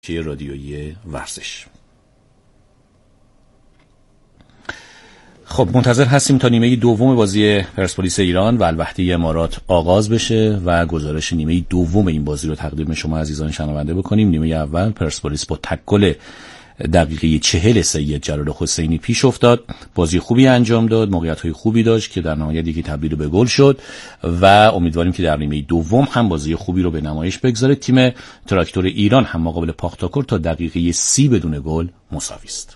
که رادیویی ورزش. خب منتظر هستیم تا نیمه دوم بازی پرسپولیس ایران و الوحده امارات آغاز بشه و گزارش نیمه دوم این بازی رو تقدیم شما عزیزان شنونده بکنیم. نیمه اول پرسپولیس با تک گل دقیقه 40 سید جلال حسینی پیش افتاد، بازی خوبی انجام داد، موقعیت‌های خوبی داشت که در نهایت یکی تبدیل به گل شد و امیدواریم که در نیمه دوم هم بازی خوبی رو به نمایش بگذاره. تیم تراکتور ایران هم مقابل پاختاکور تا دقیقه 30 بدون گل مساوی است.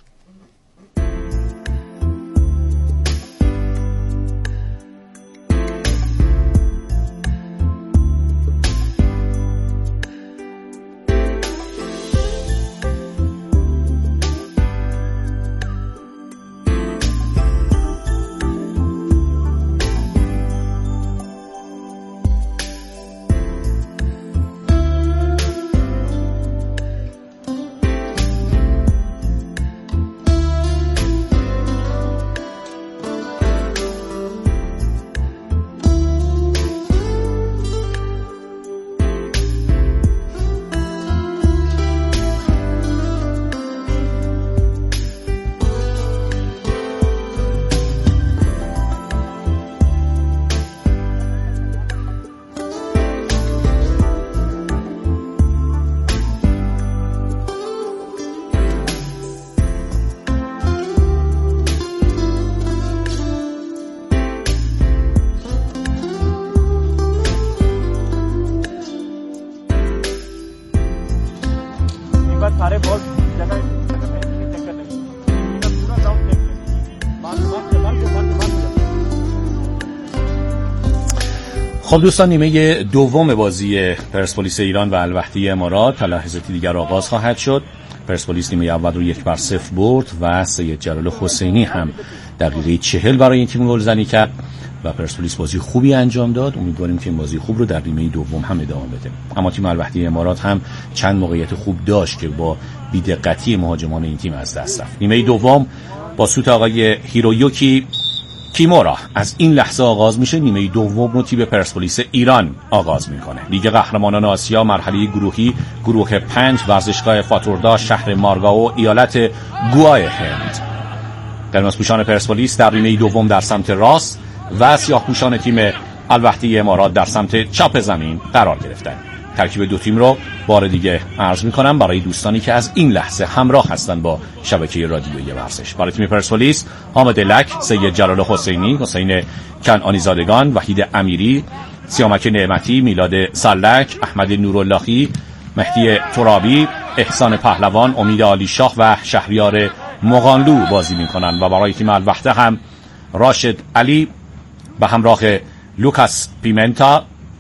خب دوستان، نیمه دوم بازی پرسپولیس ایران و الوحده امارات تا لحظاتی دیگر آغاز خواهد شد. پرسپولیس نیمه اول رو 1-0 برد و سید جلال حسینی هم دقیقه 40 برای این تیم گلزنی کرد و پرسپولیس بازی خوبی انجام داد. امیدواریم که این بازی خوب رو در نیمه دوم هم ادامه بده. اما تیم الوحده امارات هم چند موقعیت خوب داشت که با بی‌دقتی مهاجمان این تیم از دست رفت. نیمه دوم با سوت آقای هیرویوکی کیمورا از این لحظه آغاز میشه. نیمه دوم رو تیم پرسپولیس ایران آغاز میکنه. لیگ قهرمانان آسیا مرحله گروهی، گروه 5، ورزشگاه فاتوردا، شهر مارگاو، ایالت گوای هند. قرمزپوشان پرسپولیس در نیمه دوم در سمت راست و سیاه‌پوشان تیم الوحده امارات در سمت چپ زمین قرار گرفتند. ترکیب دو تیم رو بار دیگه عرض میکنم برای دوستانی که از این لحظه همراه هستن با شبکه رادیویی ورزش. برای تیم پرسپولیس حامد لک، سید جلال حسینی، حسین کنعانی زادگان، وحید امیری، سیامک نعمتی، میلاد سلک، احمد نوراللهی، مهدی ترابی، احسان پهلوان، امید علیشاه و شهریار مغانلو بازی میکنن و برای تیم الوحده هم راشد علی به همراه لوکاس پیمنتا،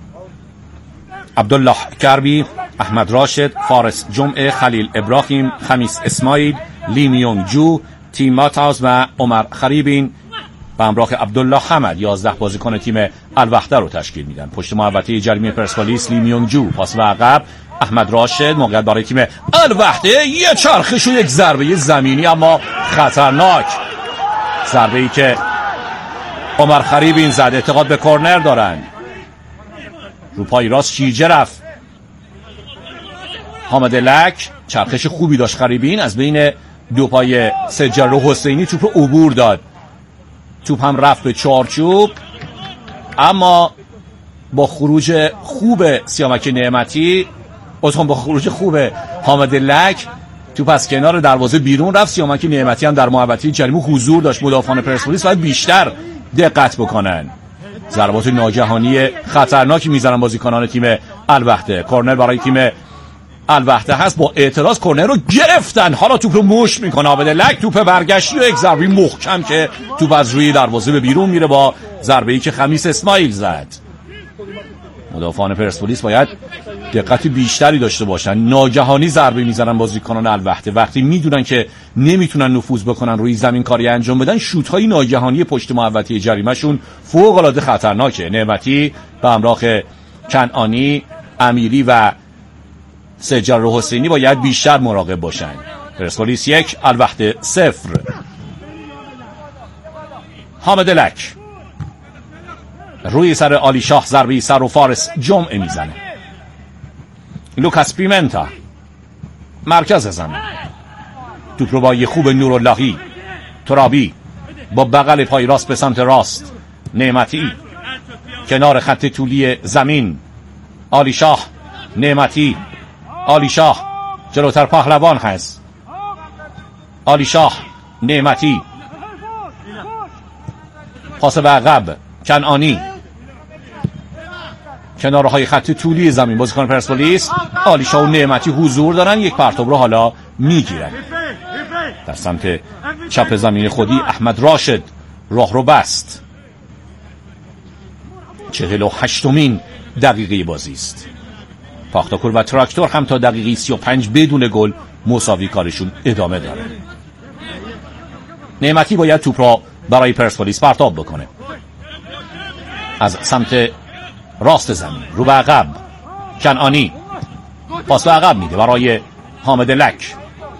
عبدالله کربی، احمد راشد، فارس جمعه، خلیل ابراهیم، خمیس اسماعیل، لی میونگ جو، تیم ماتاوز و عمر خریبین به همراه عبدالله حمد 11 بازیکن تیم الوحده رو تشکیل میدن. پشت محوطه جریمه پرسپولیس لی میونگ جو، پاس به عقب احمد راشد، موقعیت برای تیم الوحده، یه چرخش و یک ضربه زمینی اما خطرناک، ضربه‌ای که عمر خریبین زد. اعتقاد به کرنر دارن. رو پای راست شیرجه رفت. حامد لک چرخش خوبی داشت. خریبین از بین دو پای سید جلال حسینی توپ عبور داد. توپ هم رفت به چارچوب، اما با خروج خوب سیامک نعمتی، با خروج خوب حامد لک، توپ از کنار دروازه بیرون رفت. سیامک نعمتی هم در محوطه جریمه حضور داشت. مدافعان پرسپولیس باید بیشتر دقت بکنن. ضربات ناگهانی خطرناکی میزنن بازیکنان تیم الوحده. کورنر برای تیم الوحده هست. با اعتراض کورنر رو گرفتن. حالا توپ رو مشت میکنه عابد لک. توپ برگشتی و یک ضربه محکم که توپ از روی دروازه به بیرون میره با ضربه‌ای که خمیس اسماعیل زد. مدافعان پرسپولیس باید دقت بیشتری داشته باشن. ناگهانی ضربه میزنن بازیکنان الوحده. وقتی میدونن که نمیتونن نفوذ بکنن روی زمین کاری انجام بدن، شوت‌های ناگهانی پشت محوطه جریمه‌شون فوق‌العاده خطرناکه. نعمتی به همراه کنعانی، امیری و سید جلال حسینی باید بیشتر مراقب باشن. پرسپولیس 1 الوحده 0. حامد لک روی سر علی شاه ضربه سر و فارس جمعه میزنه. لوکاس پیمنتا مرکز زمین. توپ رو با یه خوب نوراللهی، ترابی با بغل پای راست به سمت راست، نعمتی کنار خط طولی زمین، عالی شاه، نعمتی، عالی شاه جلوتر پهلوان هست، عالی شاه، نعمتی، پاس به عقب، کنعانی کنارهای خط طولی زمین. بازیکن پرسپولیس عالی شاه و نعمتی حضور دارن، یک پرتاب رو حالا میگیرن. در سمت چپ زمین خودی احمد راشد راه رو بست. 48مین دقیقه بازی است. پاختاکور و تراکتور هم تا دقیقه 35 بدون گل مساوی کارشون ادامه داره. نعمتی باید توپ را برای پرسپولیس پرتاب بکنه. از سمت راست زمین رو به عقب، کنعانی پاس به عقب میده برای حامد لک،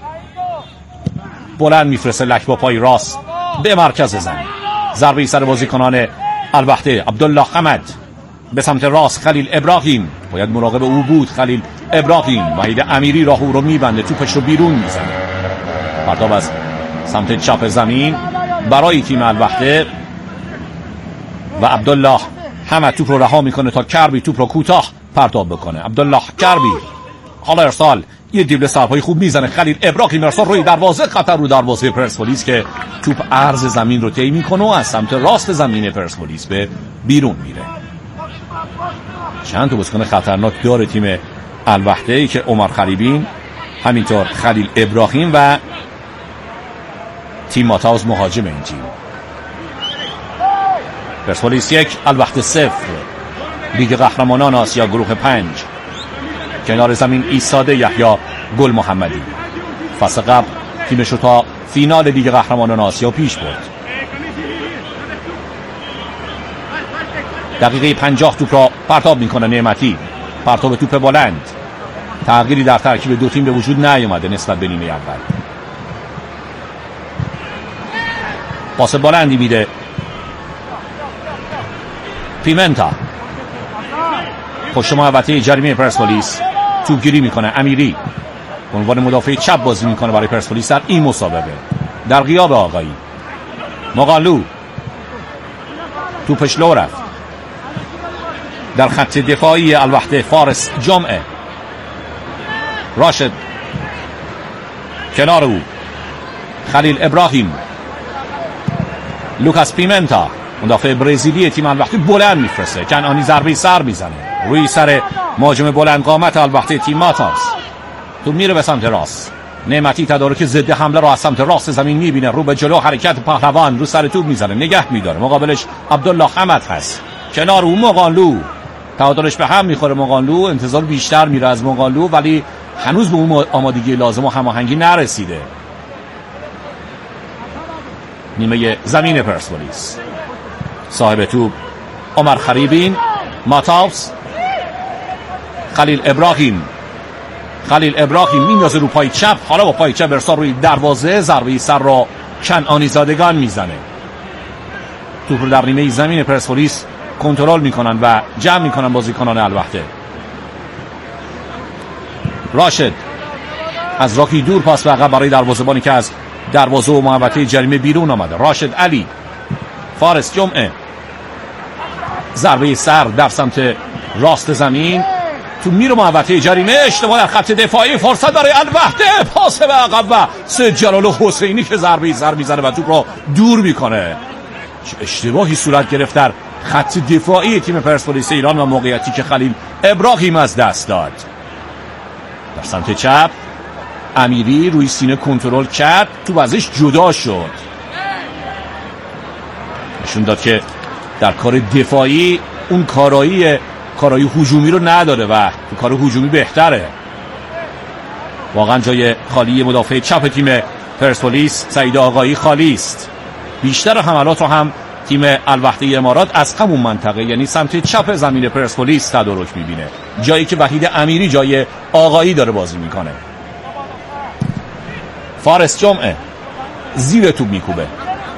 بلند میفرسته لک با پای راست به مرکز زمین. ضربه سر بازیکنان البته عبدالله حمد به سمت راست، خلیل ابراهیم باید مراقب او بود. خلیل ابراهیم، وحید امیری راه او رو میبنده، توپش رو بیرون میزنه. پرتاب از سمت چپ زمین برای تیم البته و عبدالله حمد توپ رو رها میکنه تا کربی توپ رو کوتاه پرتاب بکنه. عبدالله کربی حالا ارسال، یه دیبل سرپایی خوب میزنه. خلیل ابراهیم ارسال روی دروازه، خطر رو دروازه پرسپولیس که توپ عرض زمین رو طی میکنه و از سمت راست زمین پرسپولیس به بیرون میره. چند تا بازیکن خطرناک داره تیم الوحده‌ای که عمر خریبین، همینطور خلیل ابراهیم و تیم ماتاوز مهاجم این تیم. پرسپولیس 1 الوحده 0. لیگ قهرمانان آسیا گروه 5. کنار زمین ایستاده یحیی گل محمدی. فصل قبل تیمش رو تا فینال لیگ قهرمانان آسیا پیش برد. دقیقه 50 توپ را پرتاب میکنه نعمتی. پرتاب توپ بلند. تغییری در ترکیب دو تیم به وجود نیامده نسبت به نیمه اول. پاس بلندی میده پیمنتا، پشت محوطه جریمه پرسپولیس توپگیری میکنه. امیری به عنوان مدافع چپ بازی میکنه برای پرسپولیس در این مسابقه در غیاب آقایی. مقالو توپش لو رفت. در خط دفاعی الوحده فارس جمعه، راشد کنار او، خلیل ابراهیم، لوکاس پیمنتا مدافع برزیلی تیم الوحده بلند میفرسته. کنعانی ضربه سر میزنه روی سر مهاجم بلند قامت الوحده تیم ماتاوز. تو میره به سمت راست. نعمتی تدارک ضد حمله رو از سمت راست زمین میبینه، رو به جلو حرکت پهلوان، رو سر توپ میزنه، نگه میداره. مقابلش عبدالله حمد هست، کنار او مقانلو، تعادلش به هم میخوره. مقانلو انتظار بیشتر میره از مقانلو، ولی هنوز به اون آمادگی لازم و هماهنگی نرسیده. نیمه زمین پرسپولیس، صاحب توپ عمر خریبین، ماتاوز، خلیل ابراهیم میندازه رو پای چپ، حالا با پای چپ ارسال روی دروازه، ضربه سر را کنعانی زادگان میزنه. توپ رو در نیمه زمین پرسپولیس کنترل میکنن و جمع میکنن بازیکنان الوحده. راشد از راکی دور پاس به عقب برای دروازه‌بانی که از دروازه و محوطه جریمه بیرون آمده. راشد علی، فارس جمعه، ضربه سر در سمت راست زمین، تو میره محوطه جریمه، اشتباه در خط دفاعی، فرصت برای الوحده، پاس به عقب و سید جلال حسینی که ضربه سر میزنه و توپ رو دور میکنه. چه اشتباهی صورت گرفت در خط دفاعی تیم پرسپولیس ایران و موقعیتی که خلیل ابراهیم از دست داد. در سمت چپ امیری روی سینه کنترل کرد، تو ازش جدا شد، نشون داد که در کار دفاعی اون کارایی هجومی رو نداره و تو کار هجومی بهتره. واقعا جای خالی مدافع چپ تیم پرسپولیس سعید آقایی خالی است. بیشتر حملات رو هم تیم الوحده امارات از همون منطقه، یعنی سمت چپ زمین پرسپولیس تدارک میبینه، جایی که وحید امیری جای آقایی داره بازی میکنه. فارس جمعه زیر توپ میکوبه،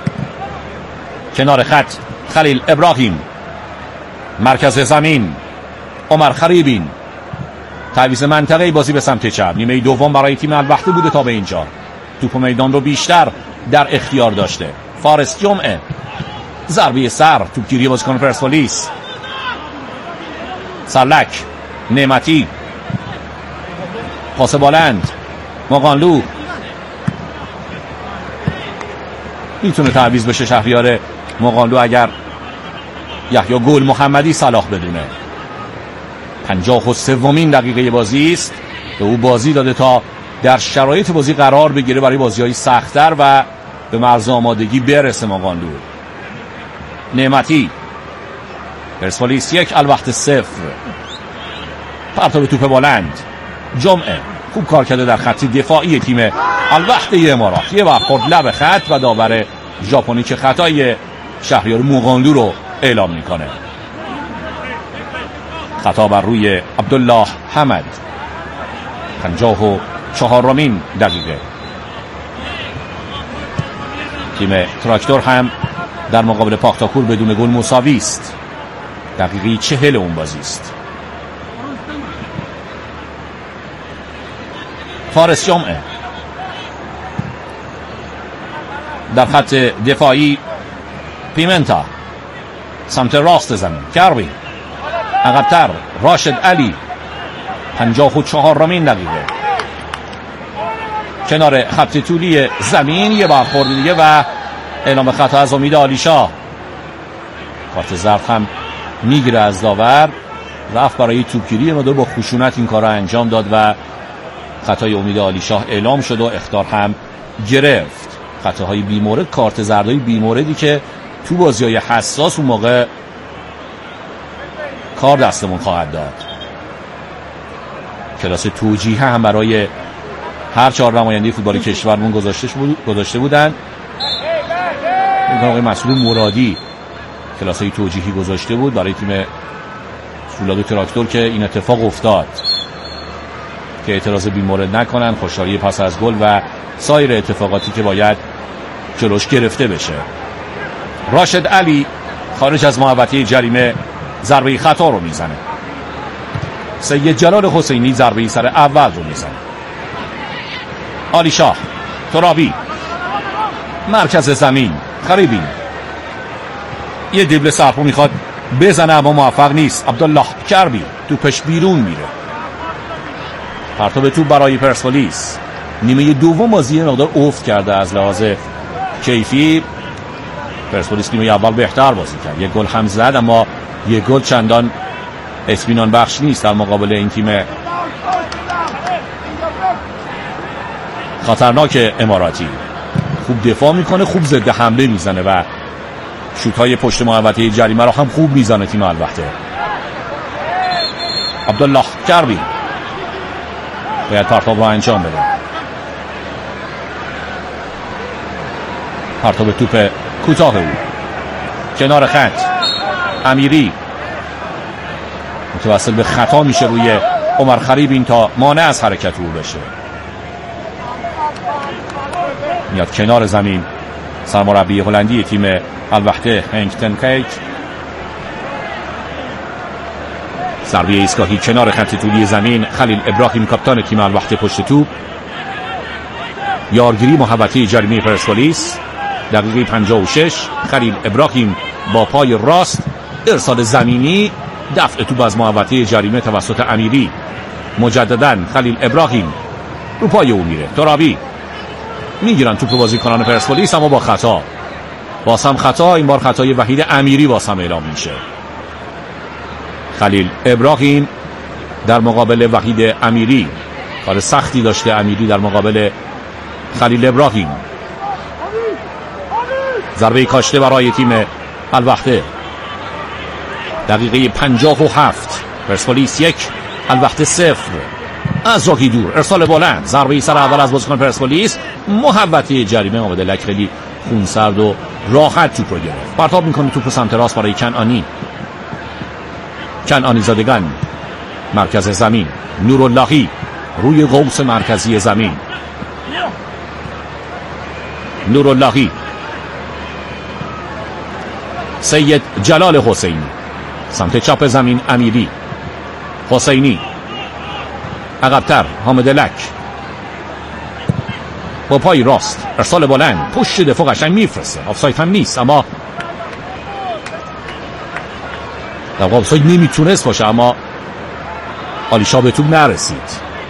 کنار خط خلیل ابراهیم، مرکز زمین عمر خریبین، تعویض منطقه‌ای بازی به سمت چپ. نیمه دوم برای تیم الوحده بوده تا به اینجا. توپ میدان رو بیشتر در اختیار داشته. فارس جمعه، ضربه سر، توپگیری بازیکن پرسپولیس. سرلک، نعمتی، پاس بلند، مقانلو، میتونه تعویض بشه شهریار مقانلو اگر یحیی گل محمدی صلاح بدونه. 53 دقیقه بازی است. به او بازی داده تا در شرایط بازی قرار بگیره برای بازی‌های سخت‌تر و به مرز آمادگی برسه. مقانلو، نعمتی، پرسپولیس 1 الوحده 0. پرتاب توپ بلند، جمعه خوب کار کرده در خط دفاعی تیم الوحده امارات. یه برخورد لب خط و داور ژاپنی که خطای شهریار مقانلو رو اعلام میکنه. خطا بر روی عبدالله حمد. 54 دقیقه. تیم تراکتور هم در مقابل پاختاکور بدون گل مساوی است. دقیقه 40 اون بازی است. فارس جمعه در خط دفاعی، پیمنتا سمت راست زمین، کربی عقب‌تر، راشد علی. 54 دقیقه. کنار خط طولی زمین یه برخورد دیگه و اعلام خطا از امید علیشاه. کارت زرد هم میگیره از داور. رفت برای توپگیری مدار با خشونت این کار را انجام داد و خطای امید علیشاه اعلام شد و اخطار هم گرفت. خطاهای بیمورد، کارت زردهای بیموردی که تو بازی‌های حساس اون موقع کار دستمون خواهد داد. کلاس توجیه هم برای هر 4 نماینده فوتبال کشورمون گذاشته بودن. آقای مسئول مرادی کلاس‌های توجیهی گذاشته بود برای تیم فولاد تراکتور که این اتفاق افتاد که اعتراض بیمورد نکنن، خوشحالی پس از گل و سایر اتفاقاتی که باید جلوش گرفته بشه. راشد علی خارج از محوطه جریمه ضربه خطا رو میزنه. سید جلال حسینی ضربه سر اول رو میزنه. علیشاه، ترابی، مرکز زمین، خریبی یه دبل سرپو میخواد بزنه اما موفق نیست. عبدالله کربی توپش بیرون میره. پرتاب توپ برای پرسپولیس. نیمه دوم بازی مقدار افت کرده از لحاظ کیفی. پرسپولیس نیمه اول بهتر بازی کرد، یک گل هم زد اما یک گل چندان اطمینان بخش نیست در مقابل این تیم خطرناک اماراتی. خوب دفاع میکنه، خوب ضد حمله میزنه و شوت‌های پشت محوطه جریمه رو هم خوب میزنه تیم الوحده. عبدالله کربی باید پرتاب رو انجام بده. پرتاب توپ کوتاه او کنار خط. امیری متوسل به خطا میشه روی عمر خریبین تا مانع از حرکت او بشه. میاد کنار زمین سرمربی هلندی تیم الوحده هنک تنکیک. ضربه ایستگاهی کنار خط طولی زمین. خلیل ابراهیم کاپیتان تیم الوحده پشت توپ. یارگیری محوطه جریمه پرسپولیس. دقیقه 56 خلیل ابراهیم با پای راست ارسال زمینی، دفع توپ از محوطه جریمه توسط امیری. مجددا خلیل ابراهیم رو پای او میره. ترابی میگیرن توپ بازیکنان پرسپولیس اما با خطا. باسم خطا، این بار خطای وحید امیری باسم اعلام میشه. خلیل ابراهیم در مقابل وحید امیری. کار سختی داشته امیری در مقابل خلیل ابراهیم. ضربه کاشته برای تیم الوحده. دقیقه 57 پرسپولیس 1 الوحده 0. از راهی دور ارسال بلند، ضربه سر اول از بازیکن پرسپولیس. محوطه جریمه آمده لک خیلی خونسرد و راحت توپ رو گرفت. پرتاب میکنه توپ سمت راست برای کنعانی زادگان. مرکز زمین نوراللهی روی قوس مرکزی زمین. نوراللهی، سید جلال حسینی سمت چپ زمین. امیری، حسینی عقبتر حامد لک با پای راست ارسال بلند پشت دفاع قشنگ میفرسته. آفساید هم نیست، اما در واقع آفساید نمیتونست باشه، اما آلیشا به توپ نرسید.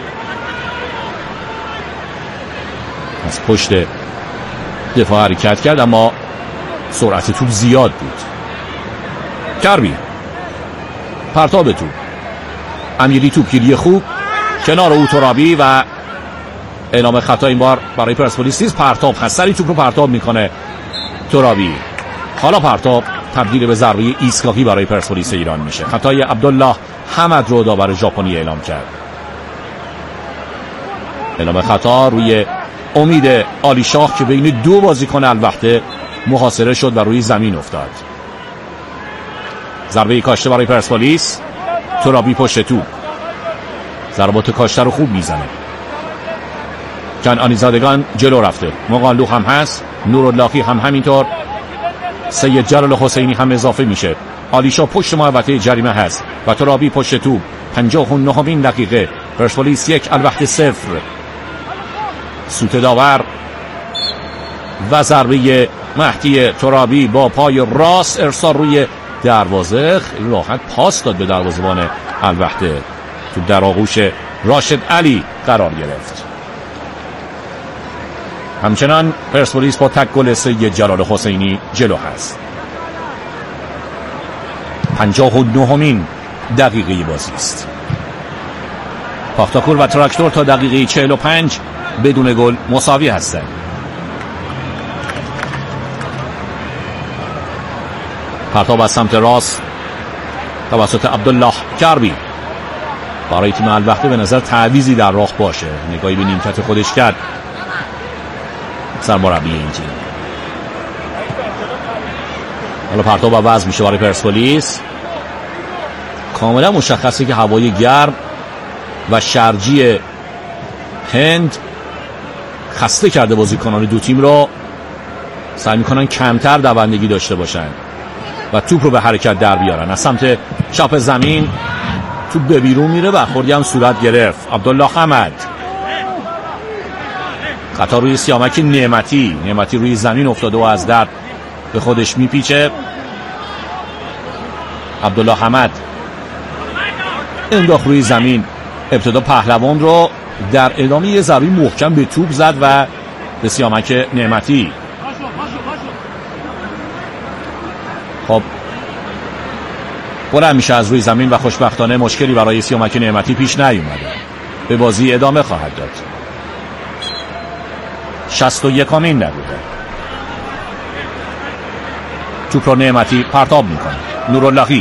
از پشت دفاع حرکت کرد، اما سرعت توپ زیاد بود. کربی پرتاب توپ، امیری توپگیری خوب کنار او ترابی و اعلام خطا این بار برای پرسپولیس نیست. پرتاب خسری توپ رو پرتاب میکنه ترابی. حالا پرتاب تبدیل به ضربه ایستگاهی برای پرسپولیس ایران میشه. خطای عبدالله حمد رو داور ژاپنی اعلام کرد. اعلام خطا روی امید آلیشاه که بین دو بازیکن الوقته محاصره شد و روی زمین افتاد. ضربه کاشته برای پرسپولیس. ترابی پشت توپ، ضربات کاشته رو خوب میزنه. کنعانی زادگان جلو رفته، مقالو هم هست، نوراللهی هم همینطور، سید جلال حسینی هم اضافه میشه. آلیشا پشت محوطه جریمه هست و ترابی پشت توپ. 59مین دقیقه، پرسپولیس 1 الوقت 0. سوت داور و ضربه مهدی ترابی با پای راست ارسال روی دروازه. خیلی راحت پاس داد به دروازه‌بان الوقته. تو در آغوش راشد علی قرار گرفت. همچنان پرسپولیس با تک گل سید جلال حسینی جلو هست. 59مین دقیقه بازی است. پاختاکور و تراکتور تا دقیقه 45 بدون گل مساوی هستند. پرتاب از سمت راست توسط عبدالله کربی. برای تیم الوقته به نظر تعویضی در راه باشه. نگاهی به نیمکت خودش کرد سرمربی این تیم. حالا پرتاب عوض میشه برای پرسپولیس. کاملا مشخصه که هوای گرم و شرجی هند خسته کرده بازیکنان دو تیم رو. سعی میکنن کمتر دوندگی داشته باشن و توپ رو به حرکت در بیارن. از سمت چپ زمین توپ به بیرون میره و خوردی هم صورت گرفت. عبدالله حمد خطا روی سیامک نعمتی روی زمین افتاده و از درد به خودش میپیچه. عبدالله حمد انداخت روی زمین. ابتدا پهلوان رو، در ادامه یه ضربه محکم به توپ زد و به سیامک نعمتی. خب بلند میشه از روی زمین و خوشبختانه مشکلی برای سیامک نعمتی پیش نیومده. به بازی ادامه خواهد داد. 61مین دقیقه. توپ رو نعمتی پرتاب میکنه. نوراللهی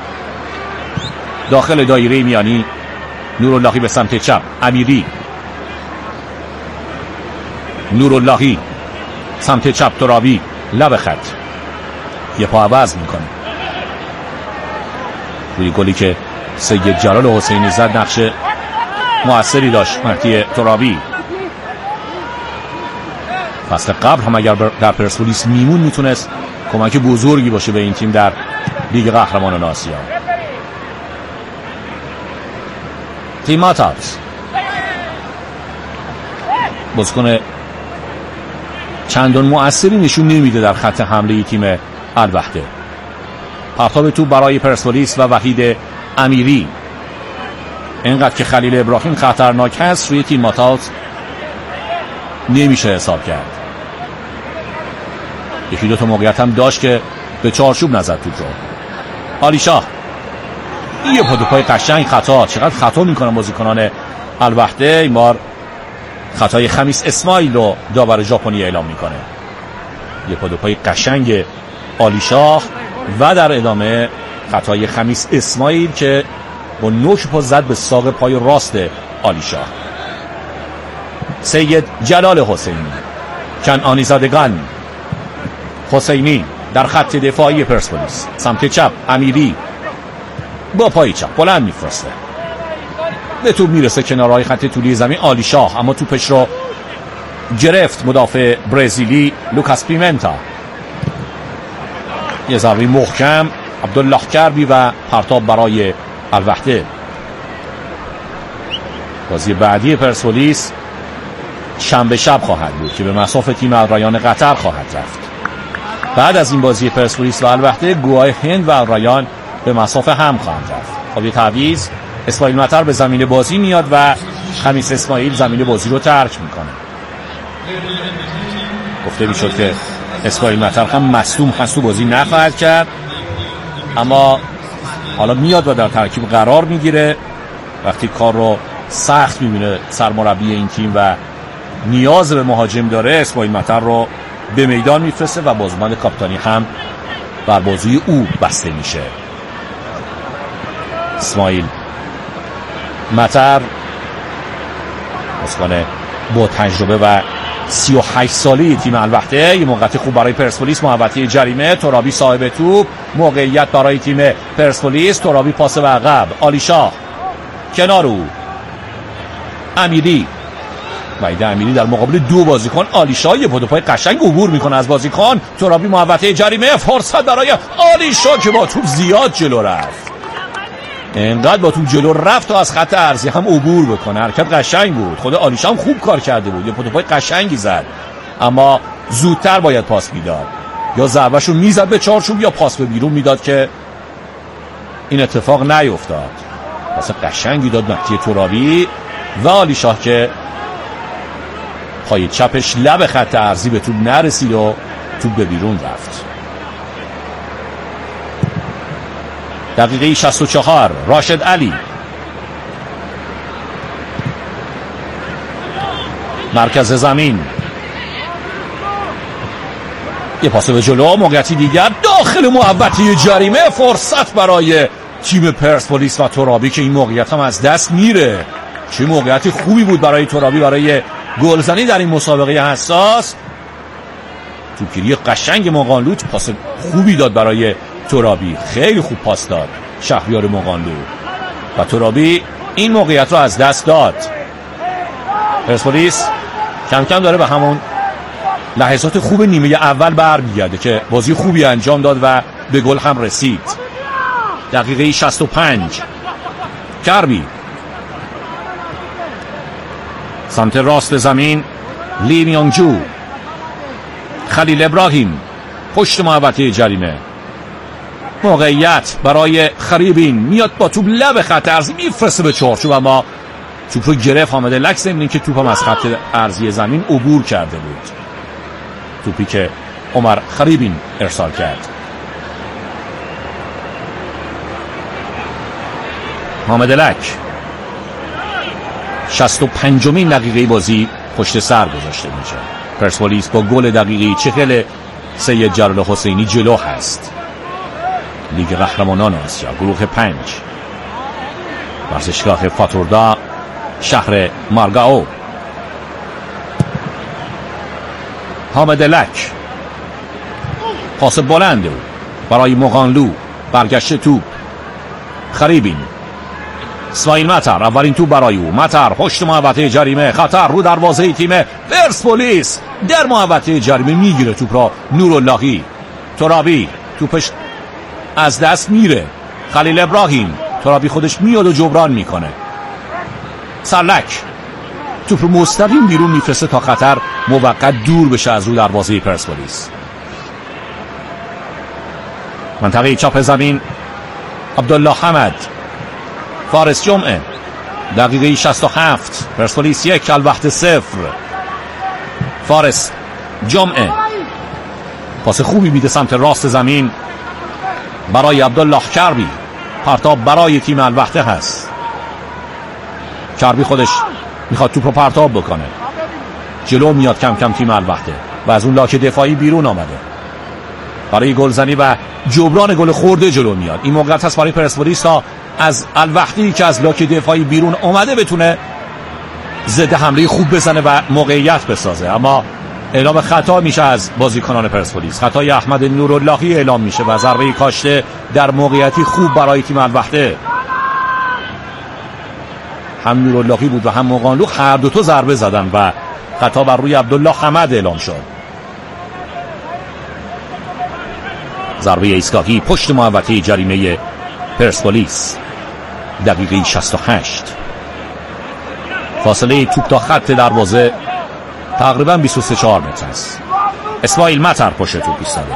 داخل دایره میانی. نوراللهی به سمت چپ. امیری. نوراللهی سمت چپ. ترابی لب خط یه پا عوض میکنه. روی گلی که سید جلال حسینی زد نقش مؤثری داشت مهدی ترابی. فصل قبل هم اگر در پرسپولیس میمون میتونست کمک بزرگی باشه به این تیم در لیگ قهرمانان آسیا. تیم ماتاوز بازیکن چندان مؤثری نشون نمیده در خط حمله تیم الوحده. پرتاب توپ برای پرسپولیس و وحید امیری. اینقدر که خلیل ابراهیم خطرناک هست روی تیم ماتاوز نمیشه حساب کرد. یکی دوتا موقعیت هم داشت که به چارچوب نزد توپ رو. آلیشاه یه پای قشنگ خطا. چقدر خطا میکنن بازیکنان الوحده. این بار خطای خمیس اسماعیل رو داور ژاپنی اعلام میکنه. یه پای قشنگ آلیشاه و در ادامه خطای خمیس اسماعیل که با نوک پا زد به ساق پای راست آلیشاه. سید جلال حسینی. کنعانی زادگان. حسینی در خط دفاعی پرسپولیس. سمت چپ امیری با پای چپ بلند میفرسته. به توپ میرسه کنارهای خط طولی زمین. آلیشاه اما توپش رو گرفت مدافع برزیلی لوکاس پیمنتا. یه ضربه محکم. عبدالله کربی و پرتاب برای الوحده. بازی بعدی پرسپولیس شنبه شب خواهد بود که به مصاف تیم الرایان قطر خواهد رفت. بعد از این بازی پرسپولیس و الوهده گواه هند و الرایان به مصاف هم خواهند رفت. خب یه تعویض، اسماعیل مطر به زمین بازی میاد و خمیس اسماعیل زمین بازی رو ترک میکنه. گفته میشد که اسماعیل مطر هم مصدوم هست و بازی نخواهد کرد، اما حالا میاد و در ترکیب قرار میگیره. وقتی کار رو سخت میبینه سرمربی این تیم و نیاز به مهاجم داره، اسماعیل مطر رو به میدان میفرسته و بازوبند کاپیتانی هم بر بازوی او بسته میشه. اسماعیل مطر بازیکن با تجربه و 38 ساله تیم الوهده. یه موقعیت خوب برای پرسپولیس، محوطه جریمه، ترابی صاحب توپ، موقعیت برای تیم پرسپولیس، ترابی پاس به عقب، علیشاه کنار او، امیری وحید امیری در مقابل دو بازیکن. علیشاه یه پای قشنگ عبور میکنه از بازیکن، ترابی محوطه جریمه، فرصت برای علیشاه که با توپ زیاد جلو رفت، اینقدر با توپ جلو رفت تا از خط عرضی هم عبور بکنه. حرکت قشنگ بود، خود علیشاه هم خوب کار کرده بود، یه پای قشنگی زد، اما زودتر باید پاس میداد، یا ضربهشو میزد به چارچوب یا پاس به بیرون میداد که این اتفاق نیفتاد. پاس قشنگی داد مهدی ترابی و علیشاه که پای چپش لب خط عرضی به توپ نرسید و توپ به بیرون رفت. دقیقه 64 راشد علی مرکز زمین، یه پاس به جلو، موقعیتی دیگر داخل محوطه جریمه، فرصت برای تیم پرسپولیس و ترابی که این موقعیت هم از دست میره. چه موقعیتی خوبی بود برای ترابی برای گلزنی در این مسابقه حساس. توپگیری قشنگ مقانلو، پاس خوبی داد برای ترابی، خیلی خوب پاس داد شهریار مقانلو و ترابی این موقعیت رو از دست داد. پرسپولیس کم کم داره به همون لحظات خوب نیمه اول برمیگرده که بازی خوبی انجام داد و به گل هم رسید. دقیقه 65 کربی سمت راست زمین، لی میانگجو، خلیل ابراهیم پشت محوطه جریمه، موقعیت برای خریبین، میاد با توپ لب خط عرضی میفرسته به چارچوب، اما توپ رو گرفت حامد لک، ضمن که توپ هم از خط عرضی زمین عبور کرده بود. توپی که عمر خریبین ارسال کرد. حامد لک 65مین دقیقه بازی پشت سر گذاشته میشه. پرسپولیس با گل دقیقه 40 سید جلال حسینی جلو هست. لیگ قهرمانان آسیا گروه 5 ورزشگاه فاتوردا شهر مارگاو. حامد لک پاس بلند برای مقانلو، برگشت توپ خریبین، اسماعیل مطر اولین توپ برای او، مطر پشت محوطه جریمه، خطر رو دروازه تیم پرسپولیس، در محوطه جریمه میگیره توپ را نوراللهی، ترابی توپش از دست میره، خلیل ابراهیم، ترابی خودش میاد و جبران میکنه، سرلک توپ رو مستقیم بیرون میفرسته تا خطر موقت دور بشه از رو دروازه پرسپولیس. منطقه چپ زمین عبدالله حمد، فارس جمعه دقیقه 67 پرسپولیس 1 الوهده 0. فارس جمعه پاس خوبی میده سمت راست زمین برای عبدالله کربی، پرتاب برای تیم الوهده هست. کربی خودش میخواد توپ رو پرتاب بکنه، جلو میاد کم کم تیم الوهده و از اون لاک دفاعی بیرون آمده برای گلزنی و جبران گل خورده جلو میاد. این موقعیت هست برای پرسپولیس تا از الوهده‌ای که از لاک دفاعی بیرون اومده بتونه ضد حمله خوب بزنه و موقعیت بسازه، اما اعلام خطا میشه از بازیکنان پرسپولیس. خطای احمد نوراللهی اعلام میشه و ضربه کاشته در موقعیتی خوب برای تیم الوهده. هم نوراللهی بود و هم مقانلو، هر دو تا ضربه زدن و خطا بر روی عبدالله حمد اعلام شد. ضربه ایستگاهی پشت محوطه جریمه پرسپولیس دقیقه 68. فاصله توپ تا خط دروازه تقریبا 23-4 متر است. اسماعیل مطر پشت توپ ایستاده.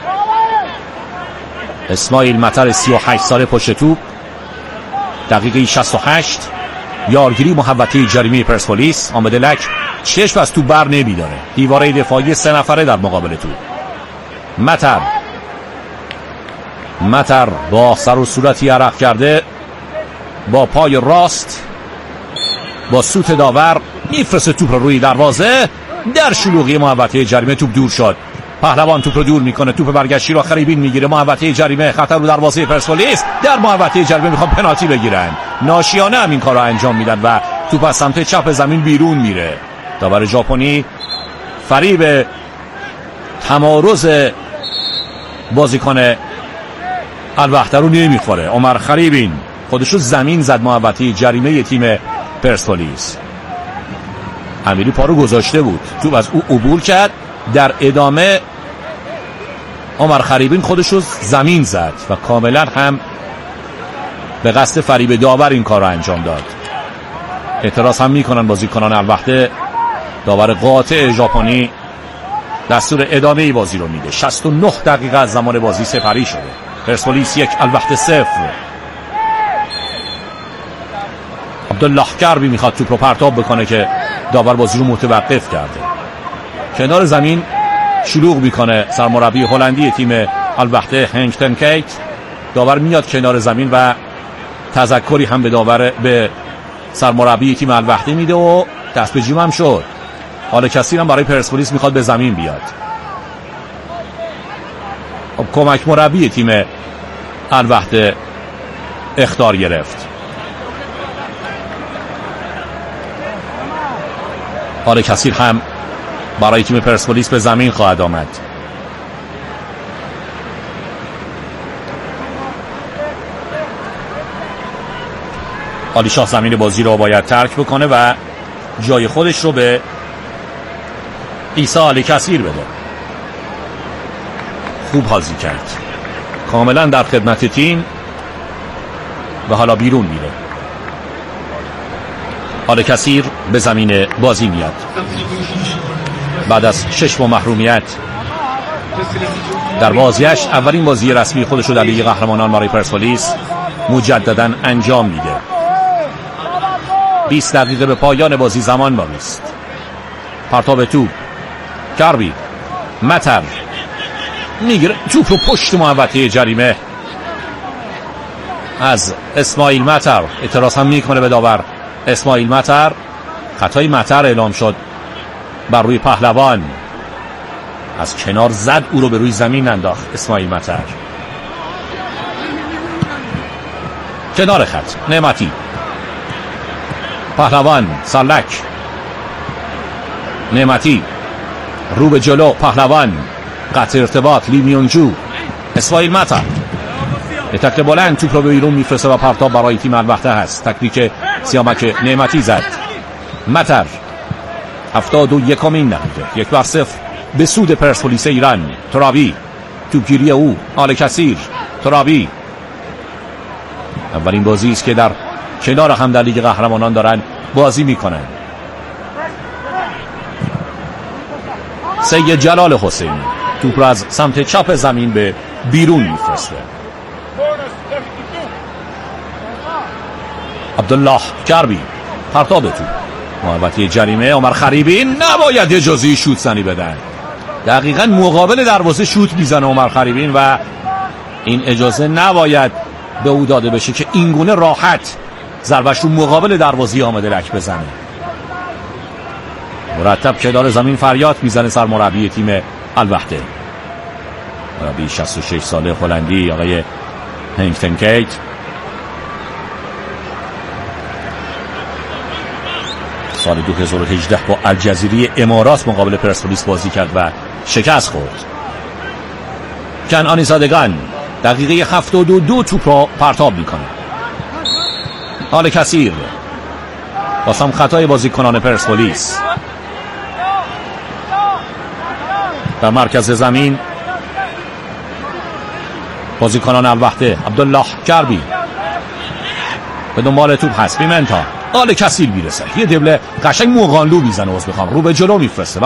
اسماعیل مطر 38 ساله پشت توپ. دقیقه 68 یارگیری محوطه جریمه پرسپولیس. حامد لک چشم از توپ بر نمی‌داره. دیواره دفاعی 3 نفره در مقابل توپ. مطر با سر و صورتی عرق کرده، با پای راست با سوت داور میفرسته توپ رو روی دروازه. در شلوغی محوطه جریمه توپ دور شد. پهلوان توپ رو دور میکنه. توپ برگشتی رو خریبین میگیره. محوطه جریمه، خطر رو دروازه پرسپولیس. در محوطه جریمه میخوان پنالتی بگیرن. ناشیانه هم این کار رو انجام میدن و توپ از سمت چپ زمین بیرون میره. داور ژاپنی فریب تمارز بازیکن الوحده رو نمیخوره. عمر خریبین خودشو زمین زد محوطه جریمه تیم پرسپولیس. امیری پا رو گذاشته بود، توپ از او عبور کرد. در ادامه عمر خریبین خودشو زمین زد و کاملا هم به قصد فریب داور این کار رو انجام داد. اعتراض هم میکنن بازیکنان الوحده. داور قاطع ژاپنی دستور ادامه بازی رو میده. 69 دقیقه از زمان بازی سپری شده. پرسپولیس 1 الوحده 0. عبدالله کربی میخواد توپ رو پرتاب بکنه که داور بازی رو متوقف کرده. کنار زمین شلوغ میکنه سرمربی هلندی تیم الوحده هنگ تن کیت. داور میاد کنار زمین و تذکری هم به سرمربی تیم الوحده میده و دست به جیم هم شد. حال کسی هم برای پرسپولیس میخواد به زمین بیاد. کمک مربی تیم الوحده اخطار گرفت. حال کسی هم برای تیم پرسپولیس به زمین خواهد آمد. علی شاه زمین بازی رو باید ترک بکنه و جای خودش رو به عیسی علی کثیر بده. خوب بازی کرد، کاملا در خدمت تیم و حالا بیرون میره. علی کثیر به زمین بازی میاد بعد از 6 ماه محرومیت. در بازیش اولین بازی رسمی خودش رو در لیگ قهرمانان برای پرسپولیس مجددا انجام میده. 20 دقیقه به پایان بازی زمان باقی است. پرتاب توپ، کربی، مطر میگیره توپ رو پشت محوطه جریمه از اسماعیل مطر. اعتراض هم میکنه به داور. اسماعیل مطر، خطای مطر اعلام شد بر روی پهلوان. از کنار زد، او رو به روی زمین انداخت اسماعیل مطر. کنار خط نعمتی، پهلوان، سالک، نعمتی رو به جلو، پهلوان، قطع ارتباط، لی میونجو، اسماعیل مطر به تکل بلند توپ رو به بیرون میفرسته و پرتاب برای تیم الوحده هست. تکنیک سیامک نعمتی زد. مطر 71مین دقیقه 1-0 به سود پرسپولیس ایران. ترابی، توپگیری او، آل کثیر، ترابی. اولین بازی است که در کنار هم در لیگ قهرمانان دارن بازی میکنن. سید جلال حسینی توپ رو از سمت چپ زمین به بیرون میفرسته. عبدالله کربی، پرتاب توپ محوطه جریمه. عمر خریبین نباید اجازه شوت زنی بدن. دقیقاً مقابل دروازه شوت میزنه عمر خریبین و این اجازه نباید به او داده بشه که اینگونه راحت ضربش رو مقابل دروازه حامد لک بزنه. مرتب کنار زمین فریاد میزنه سرمربی تیم الوحده، مربی 66 ساله هلندی آقای هنگ تن کیت. سال 2018 با الجزیره امارات مقابل پرسپولیس بازی کرد و شکست خورد. کنعانی زادگان دقیقه 72 توپ را پرتاب میکنه. حال کثیر بازم خطای بازیکنان پرسپولیس. در مرکز زمین بازیکنان الوحده. عبدالله کربی به دنبال توپ هست. پیمنتا آل کثیر میرسه، یه دبله قشنگ موقانلو میزنه، بخوام رو به جلو میفرسته.